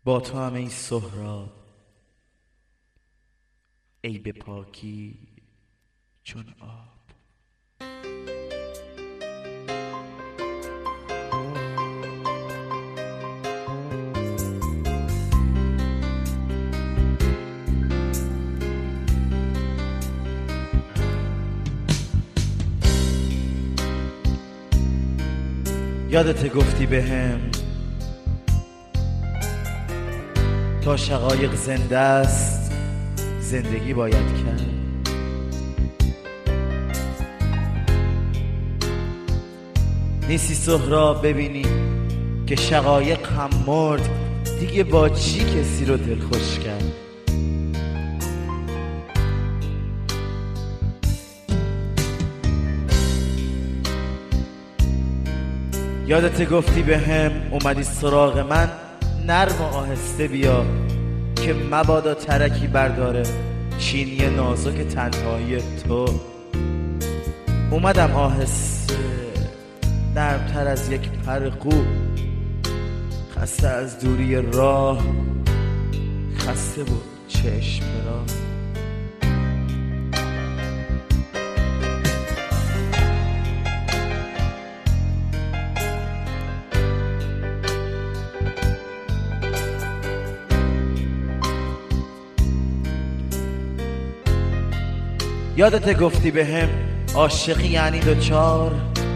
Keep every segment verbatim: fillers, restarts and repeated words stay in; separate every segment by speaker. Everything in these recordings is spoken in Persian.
Speaker 1: با تو هم ای سهراب، ای به پاکی چون آب. یادت گفتی بهم تا شقایق زنده است زندگی باید کرد. نیستی سهراب ببینی که شقایق هم مرد، دیگه با چی کسی رو دلخوش کرد؟ یادت گفتی به هم اومدی سراغ من، نرم و آهسته بیا که مبادا ترکی برداره چینی نازک تنهایی تو. اومدم آهسته نرمتر از یک پر قو، خسته از دوری راه، خسته بود چشم را. یادت گفتی به هم عاشقی یعنی دوچار،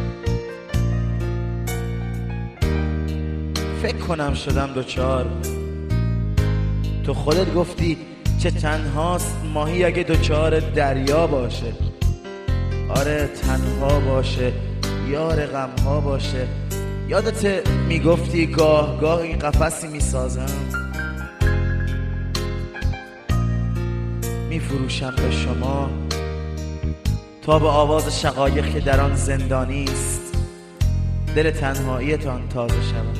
Speaker 1: فکر کنم شدم دوچار. تو خودت گفتی چه تنهاست ماهی اگه دوچار دریا باشه. آره تنها باشه، یار غمها باشه. یادت میگفتی گاه گاه این قفسی میسازم، میفروشم به شما تا به آواز شقایق که در آن زندانی است دل تنهاییتان تازه شود.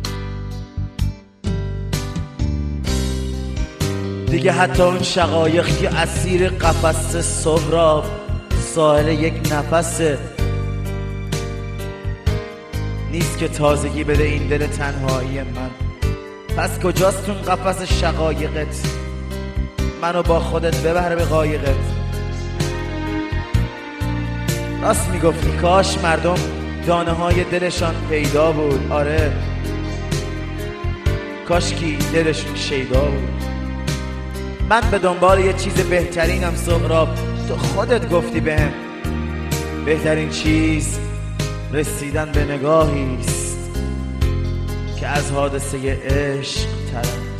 Speaker 1: دیگه حتی اون شقایق که اسیر قفس سهراب ساحل یک نفسه نیست که تازگی بده این دل تنهایی من. پس کجاست اون قفس شقایقت؟ منو با خودت ببر به قایقت. راست میگفتی کاش مردم دانه های دلشان پیدا بود. آره کاش کی دلشون شیدا بود. من به دنبال یه چیز بهترینم سهراب، تو خودت گفتی بهم بهترین چیز رسیدن به نگاهی است که از حادثه عشق ترم.